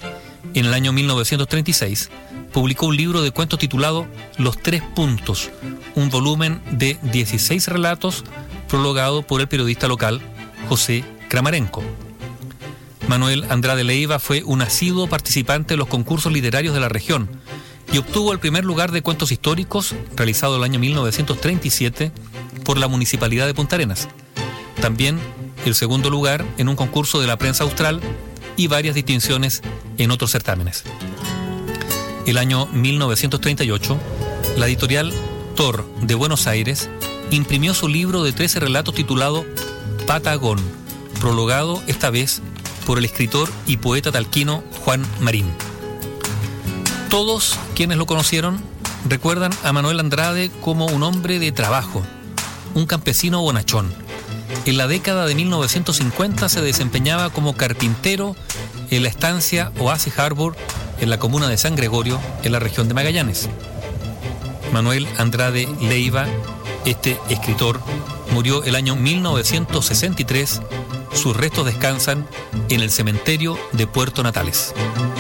En el año mil novecientos treinta y seis, publicó un libro de cuentos titulado Los Tres Puntos, un volumen de dieciséis relatos prologado por el periodista local José Kramarenko. Manuel Andrade Leiva fue un asiduo participante en los concursos literarios de la región y obtuvo el primer lugar de cuentos históricos realizado el año mil novecientos treinta y siete por la Municipalidad de Punta Arenas. También el segundo lugar en un concurso de la prensa austral y varias distinciones en otros certámenes. El año mil novecientos treinta y ocho, la editorial Tor de Buenos Aires imprimió su libro de trece relatos titulado Patagón, prologado esta vez por el escritor y poeta talquino Juan Marín. Todos quienes lo conocieron recuerdan a Manuel Andrade como un hombre de trabajo, un campesino bonachón. En la década de mil novecientos cincuenta se desempeñaba como carpintero en la estancia Oasis Harbor en la comuna de San Gregorio, en la región de Magallanes. Manuel Andrade Leiva, este escritor, murió el año mil novecientos sesenta y tres. Sus restos descansan en el cementerio de Puerto Natales.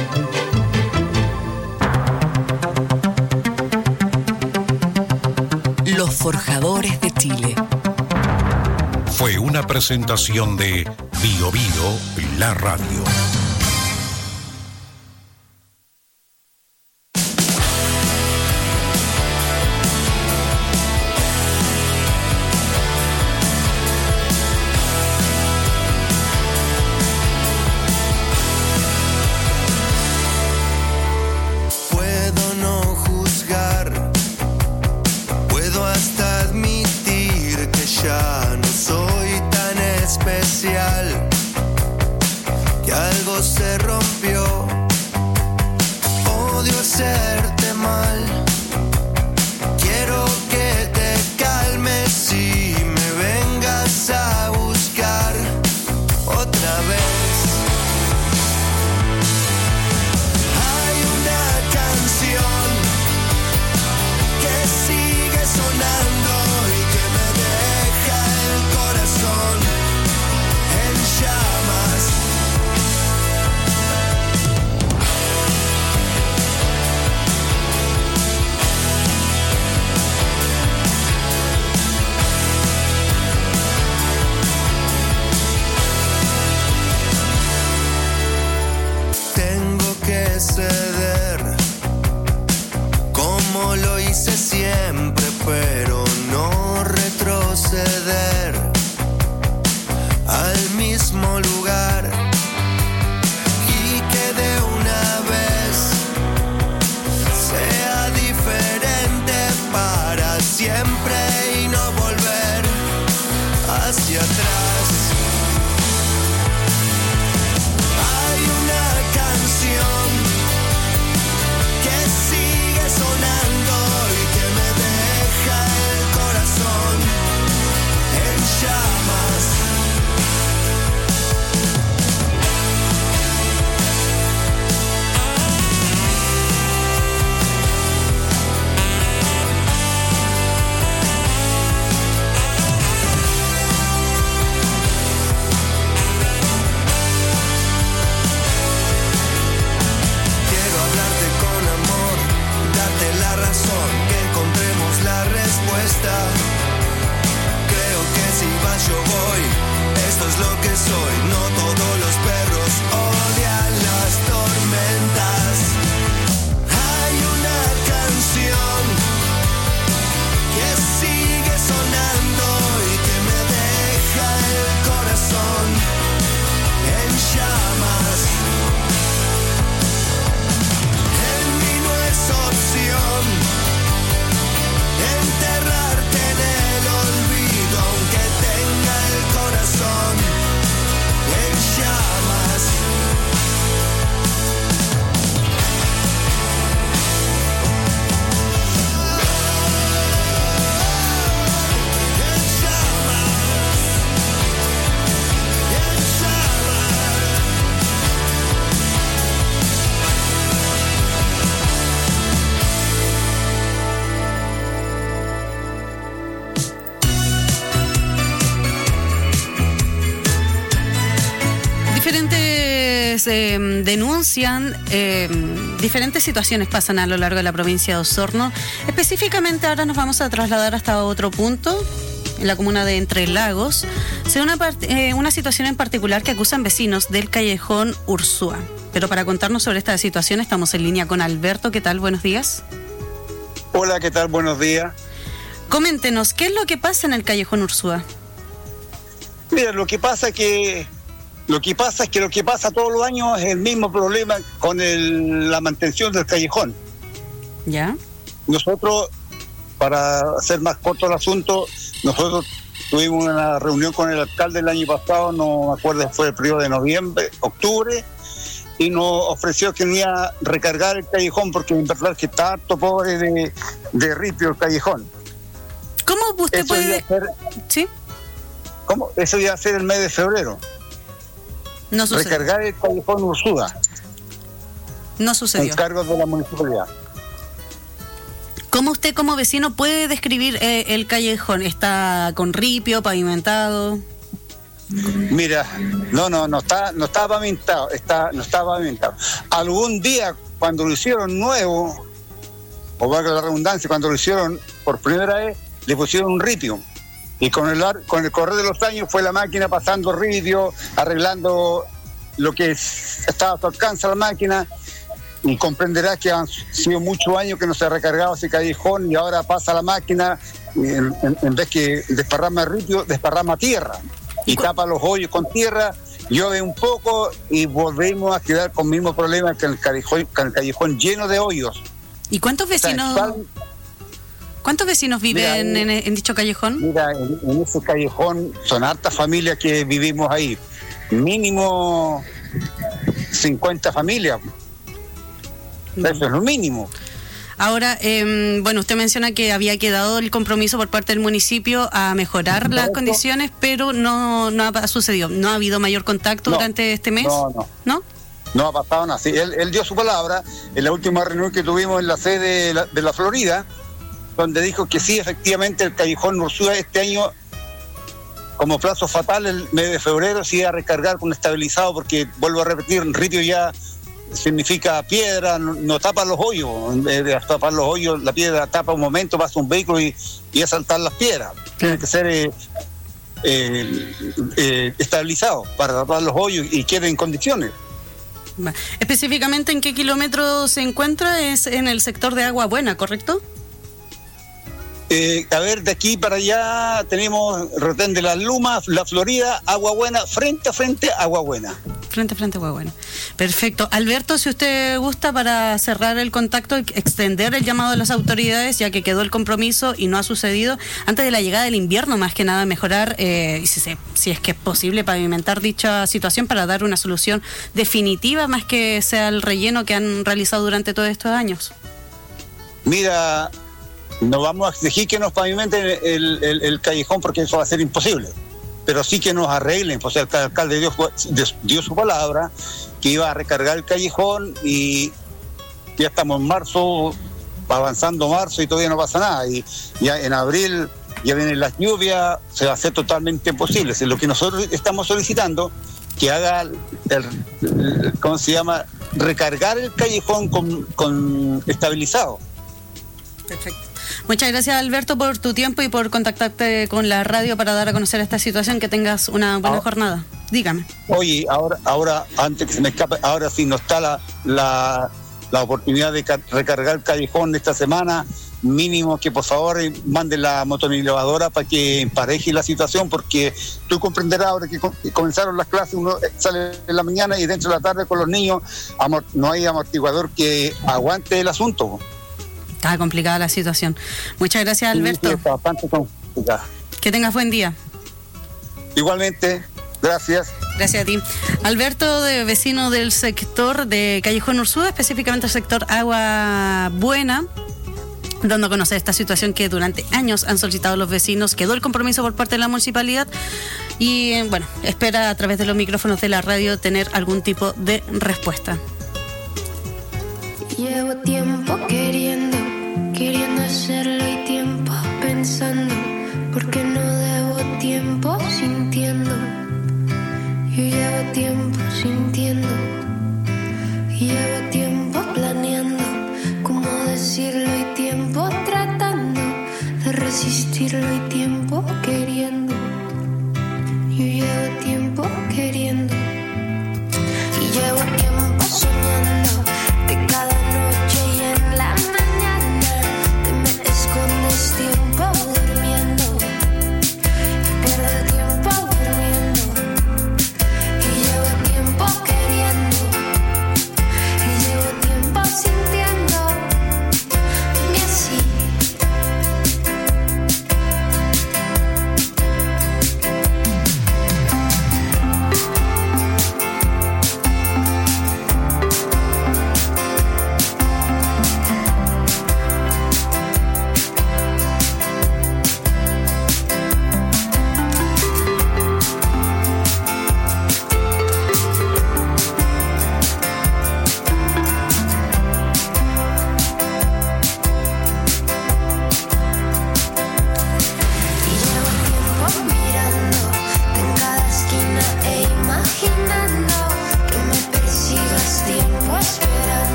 Los Forjadores de Chile. Fue una presentación de Bio Bio, la radio. quienes eh, denuncian eh, diferentes situaciones pasan a lo largo de la provincia de Osorno. Específicamente ahora nos vamos a trasladar hasta otro punto, en la comuna de Entre Lagos, se da una, part- eh, una situación en particular que acusan vecinos del callejón Ursúa. Pero para contarnos sobre esta situación estamos en línea con Alberto. ¿Qué tal? Buenos días. Hola, ¿qué tal? Buenos días. Coméntenos, ¿qué es lo que pasa en el callejón Ursúa? Mira, lo que pasa que lo que pasa es que lo que pasa todos los años es el mismo problema con el, la mantención del callejón. ¿Ya? Nosotros, para hacer más corto el asunto, nosotros tuvimos una reunión con el alcalde el año pasado, no me acuerdo si fue el periodo de noviembre, octubre, y nos ofreció que venía a recargar el callejón porque en verdad que está harto pobre de, de ripio el callejón. ¿Cómo usted Eso puede...? iba a ser, ¿Sí? ¿Cómo? Eso iba a ser el mes de febrero. No sucedió. Recargar el callejón Ursúa. No sucedió. En cargo de la municipalidad. ¿Cómo usted como vecino puede describir eh, el callejón? ¿Está con ripio, pavimentado? Mira, no, no, no está, no está pavimentado, está, no está pavimentado. Algún día cuando lo hicieron nuevo, o valga la redundancia, cuando lo hicieron por primera vez, le pusieron un ripio. Y con el, con el correr de los años fue la máquina pasando ripio, arreglando lo que estaba a su alcance la máquina, y comprenderás que han sido muchos años que no se ha recargado ese callejón y ahora pasa la máquina, y en, en, en vez que desparrama ripio, desparrama tierra y tapa los hoyos con tierra, llueve un poco y volvemos a quedar con el mismo problema que el callejón, con el callejón lleno de hoyos. ¿Y cuántos vecinos? O sea, ¿Cuántos vecinos viven mira, en, en dicho callejón? Mira, en, en ese callejón son hartas familias que vivimos ahí. Mínimo cincuenta familias. Eso es lo mínimo. Ahora, eh, bueno, usted menciona que había quedado el compromiso por parte del municipio a mejorar las condiciones, pero no, no ha sucedido. ¿No ha habido mayor contacto no, durante este mes? No, no. ¿No? No ha pasado nada. Sí, él, él dio su palabra en la última reunión que tuvimos en la sede de la, de la Florida, donde dijo que sí, efectivamente, el callejón Ursúa este año, como plazo fatal, el mes de febrero, se iba a recargar con estabilizado, porque, vuelvo a repetir, ripio ya significa piedra, no, no tapa los hoyos, en vez de tapar los hoyos, la piedra tapa un momento, pasa un vehículo y, y a saltar las piedras. Tiene que ser eh, eh, eh, estabilizado para tapar los hoyos y quede en condiciones. Específicamente, ¿en qué kilómetro se encuentra? Es en el sector de Agua Buena, ¿correcto? Eh, a ver, de aquí para allá tenemos Retén de las Lumas, La Florida, Agua Buena, frente a frente, Agua Buena. Frente a frente, Agua Buena. Perfecto. Alberto, si usted gusta, para cerrar el contacto, extender el llamado de las autoridades, ya que quedó el compromiso y no ha sucedido, antes de la llegada del invierno, más que nada, mejorar, eh, si, se, si es que es posible, pavimentar dicha situación para dar una solución definitiva, más que sea el relleno que han realizado durante todos estos años. Mira, no vamos a exigir que nos pavimenten el, el, el callejón, porque eso va a ser imposible, pero sí que nos arreglen. Pues el alcalde dio, dio su palabra que iba a recargar el callejón y ya estamos en marzo, avanzando marzo y todavía no pasa nada, y ya en abril ya vienen las lluvias, se va a hacer totalmente imposible. Es lo que nosotros estamos solicitando, que haga el, el, ¿cómo se llama? Recargar el callejón con, con estabilizado. Perfecto. Muchas gracias, Alberto, por tu tiempo y por contactarte con la radio para dar a conocer esta situación. Que tengas una buena ah. jornada. Dígame. Oye, ahora, ahora antes que se me escape, ahora sí no está la, la, la oportunidad de recargar el callejón esta semana, mínimo que por favor manden la motonilevadora para que empareje la situación, porque tú comprenderás, ahora que comenzaron las clases, uno sale en la mañana y dentro de la tarde con los niños, amor, no hay amortiguador que aguante el asunto. Está complicada la situación. Muchas gracias, Alberto. Sí, está bastante complicada. Que tengas buen día. Igualmente, gracias. Gracias a ti. Alberto, de vecino del sector de Callejón Ursúa, específicamente el sector Agua Buena, dando a conocer esta situación que durante años han solicitado los vecinos. Quedó el compromiso por parte de la municipalidad y, bueno, espera a través de los micrófonos de la radio tener algún tipo de respuesta. Llevo tiempo queriendo, queriendo hacerlo y tiempo pensando, porque no debo tiempo sintiendo. Yo llevo tiempo sintiendo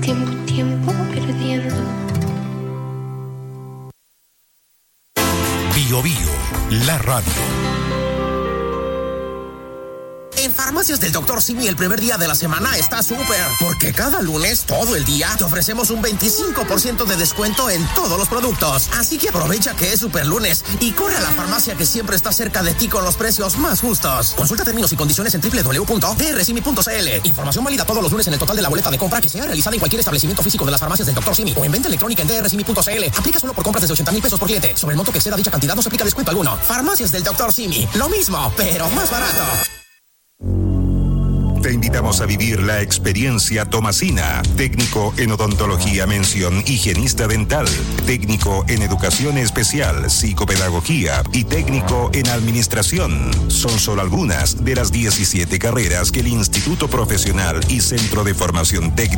tiempo, tiempo perdiendo. Bio Bio, la radio. En Farmacias del doctor Simi el primer día de la semana está súper, porque cada lunes, todo el día, te ofrecemos un veinticinco por ciento de descuento en todos los productos. Así que aprovecha que es super lunes y corre a la farmacia que siempre está cerca de ti con los precios más justos. Consulta términos y condiciones en doble u doble u doble u punto d r simi punto c l. Información válida todos los lunes en el total de la boleta de compra que sea realizada en cualquier establecimiento físico de las farmacias del doctor Simi o en venta electrónica en d r simi punto c l. Aplica solo por compras desde ochenta mil pesos por cliente. Sobre el monto que exceda dicha cantidad no se aplica descuento alguno. Farmacias del doctor Simi. Lo mismo, pero más barato. Te invitamos a vivir la experiencia Tomasina, técnico en odontología, mención higienista dental, técnico en educación especial, psicopedagogía y técnico en administración. Son solo algunas de las diecisiete carreras que el Instituto Profesional y Centro de Formación Técnica